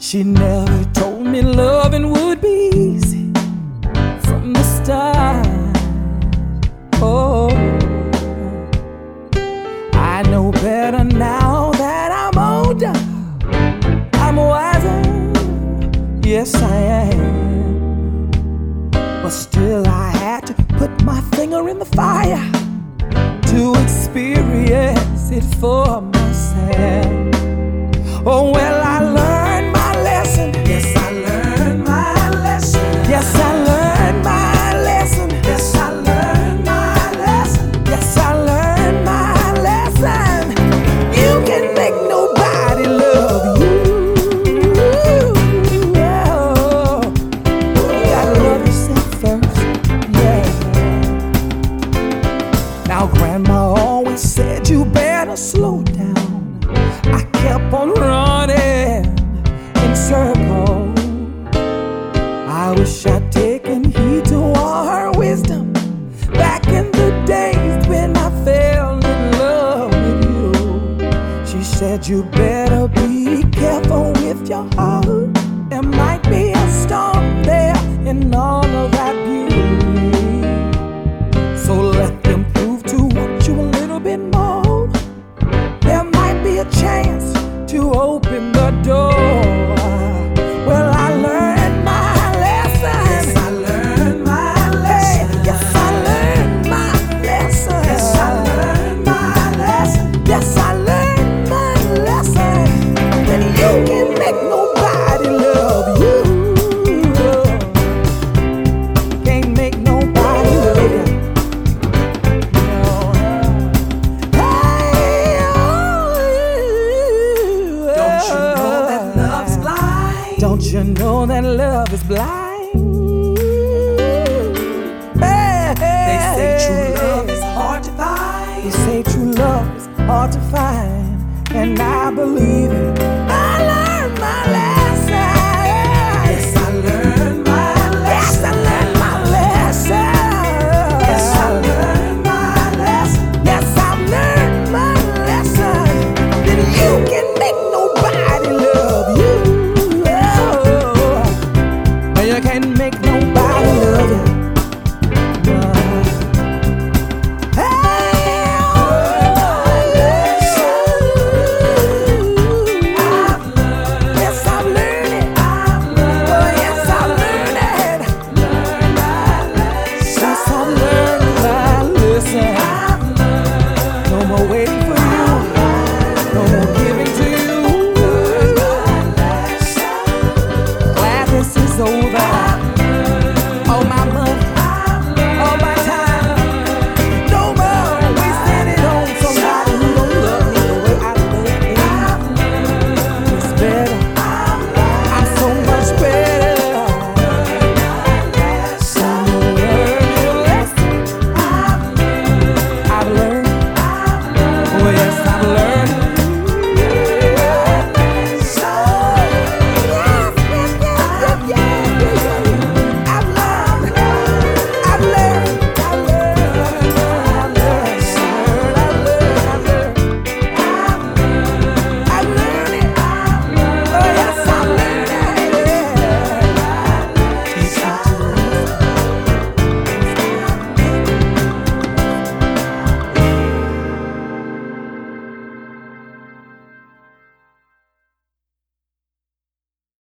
She never told me loving would be easy from the start. Oh, I know better now that I'm older. I'm wiser, yes I am. But still I had to put my finger in the fire to experience it for myself. Oh, well, I learned my lesson. Yes, I learned my lesson. Yes, I learned my lesson. Yes, I learned my lesson. Yes, I learned my lesson. You can make nobody love you. Oh, you gotta love yourself first. Yeah. Now, Grandma always said you better slow down. I kept on running in circles. I wish I'd taken heed to all her wisdom back in the days when I fell in love with you. She said you better be careful with your heart. There might be a storm there in all of that beauty. So let them prove to want you a little bit more. There might be a chance to open the door. Well, I learned my lesson. Yes, I learned my lesson. Yes, I learned my lesson. Yes, I learned my lesson. Yes, I learned my lesson. That you can make nobody love you. Can't make nobody love you. Don't you know that love is blind? Hey, they say true love is hard to find. They say true love is hard to find, and I believe it. I learned my lesson.